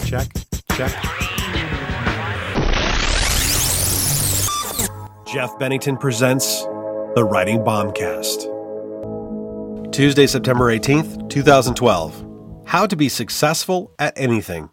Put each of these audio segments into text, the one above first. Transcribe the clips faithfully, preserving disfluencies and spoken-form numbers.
check, check. Jeff Bennington presents The Writing Bombcast. Tuesday, September eighteenth, twenty twelve. How to be successful at anything.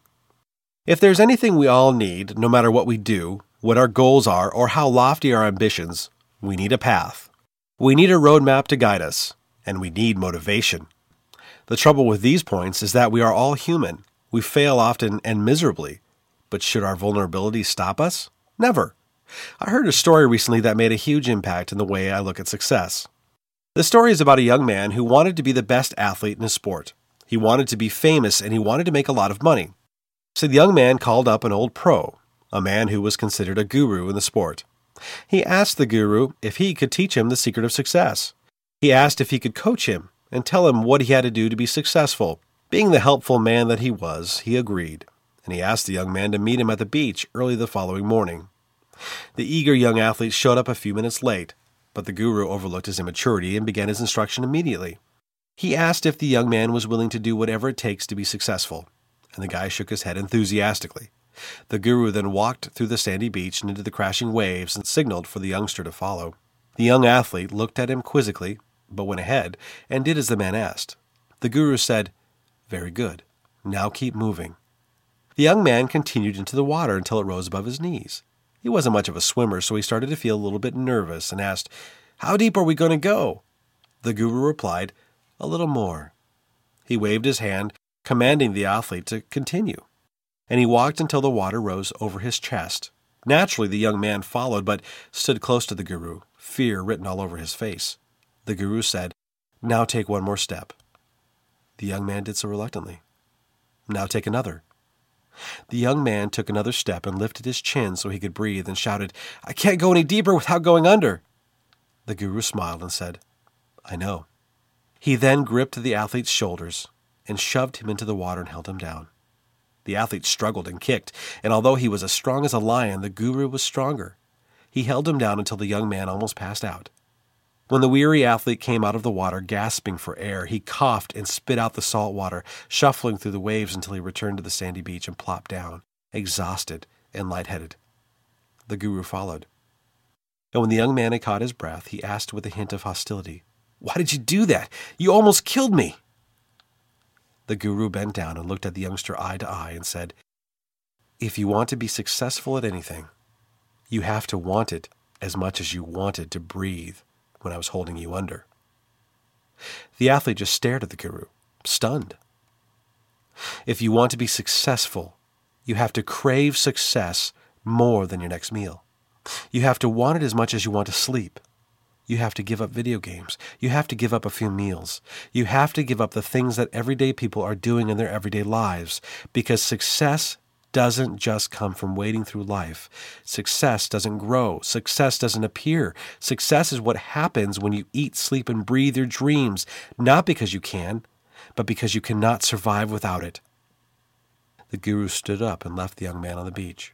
If there's anything we all need, no matter what we do, what our goals are, or how lofty our ambitions, we need a path. We need a roadmap to guide us, and we need motivation. The trouble with these points is that we are all human. We fail often and miserably. But should our vulnerabilities stop us? Never. I heard a story recently that made a huge impact in the way I look at success. The story is about a young man who wanted to be the best athlete in his sport. He wanted to be famous and he wanted to make a lot of money. So the young man called up an old pro, a man who was considered a guru in the sport. He asked the guru if he could teach him the secret of success. He asked if he could coach him and tell him what he had to do to be successful. Being the helpful man that he was, he agreed, and he asked the young man to meet him at the beach early the following morning. The eager young athlete showed up a few minutes late, but the guru overlooked his immaturity and began his instruction immediately. He asked if the young man was willing to do whatever it takes to be successful, and the guy shook his head enthusiastically. The guru then walked through the sandy beach and into the crashing waves and signaled for the youngster to follow. The young athlete looked at him quizzically, but went ahead and did as the man asked. The guru said, "Very good. Now keep moving." The young man continued into the water until it rose above his knees. He wasn't much of a swimmer, so he started to feel a little bit nervous and asked, "How deep are we going to go?" The guru replied, "A little more." He waved his hand, commanding the athlete to continue, and he walked until the water rose over his chest. Naturally, the young man followed, but stood close to the guru, fear written all over his face. The guru said, "Now take one more step." The young man did so reluctantly. "Now take another." The young man took another step and lifted his chin so he could breathe and shouted, "I can't go any deeper without going under." The guru smiled and said, "I know." He then gripped the athlete's shoulders and shoved him into the water and held him down. The athlete struggled and kicked, and although he was as strong as a lion, the guru was stronger. He held him down until the young man almost passed out. When the weary athlete came out of the water, gasping for air, he coughed and spit out the salt water, shuffling through the waves until he returned to the sandy beach and plopped down, exhausted and lightheaded. The guru followed. And when the young man had caught his breath, he asked with a hint of hostility, "Why did you do that? You almost killed me." The guru bent down and looked at the youngster eye to eye and said, "If you want to be successful at anything, you have to want it as much as you wanted to breathe when I was holding you under." The athlete just stared at the guru, stunned. If you want to be successful, you have to crave success more than your next meal. You have to want it as much as you want to sleep. You have to give up video games. You have to give up a few meals. You have to give up the things that everyday people are doing in their everyday lives, because success doesn't just come from wading through life. Success doesn't grow. Success doesn't appear. Success is what happens when you eat, sleep, and breathe your dreams, not because you can, but because you cannot survive without it. The guru stood up and left the young man on the beach.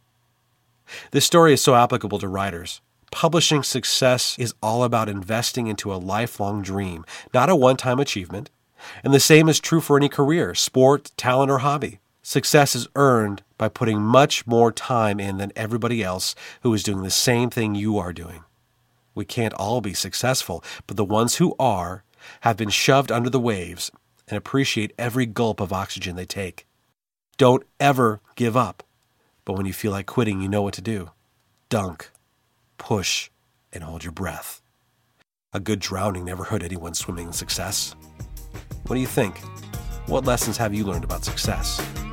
This story is so applicable to writers. Publishing success is all about investing into a lifelong dream, not a one-time achievement. And the same is true for any career, sport, talent, or hobby. Success is earned by putting much more time in than everybody else who is doing the same thing you are doing. We can't all be successful, but the ones who are have been shoved under the waves and appreciate every gulp of oxygen they take. Don't ever give up, but when you feel like quitting, you know what to do. Dunk, push, and hold your breath. A good drowning never hurt anyone swimming in success. What do you think? What lessons have you learned about success?